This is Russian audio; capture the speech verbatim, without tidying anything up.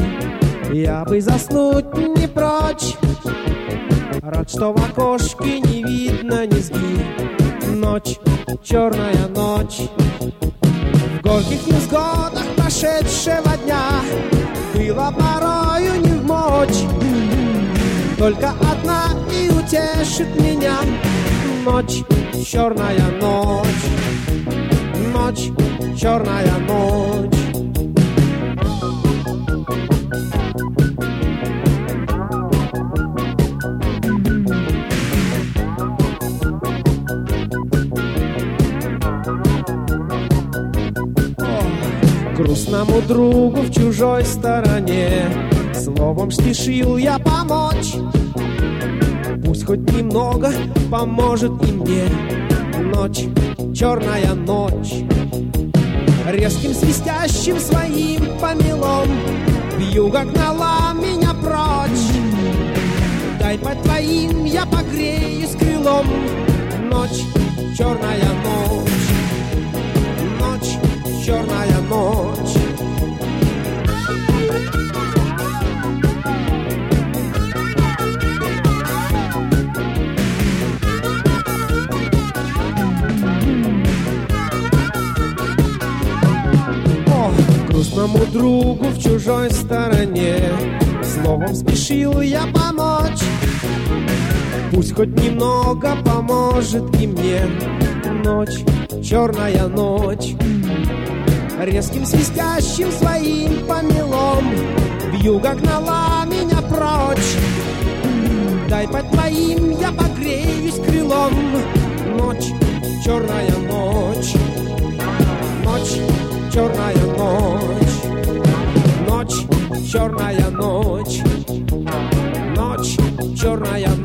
я бы заснуть не прочь. Рад, что в окошке не видно низги. Ночь, черная ночь. В горьких невзгодах прошедшего дня было порою не в мочь. Только одна и утешит меня. Ночь, черная ночь. Ночь, черная ночь. Грустному другу в чужой стороне словом спешил я помочь. Пусть хоть немного поможет и мне. Ночь, черная ночь. Резким свистящим своим помелом вьюга гнала меня прочь. Дай под твоим я погреюсь крылом. Ночь, черная ночь. Ночь, черная ночь. О, грустному другу в чужой стороне словом спешил я помочь. Пусть хоть немного поможет и мне. Ночь, черная ночь. Резким свистящим своим помелом вьюга гнала меня прочь. Дай под твоим я погреюсь крылом. Ночь, черная ночь. Ночь, черная ночь. Ночь, черная ночь. Ночь, черная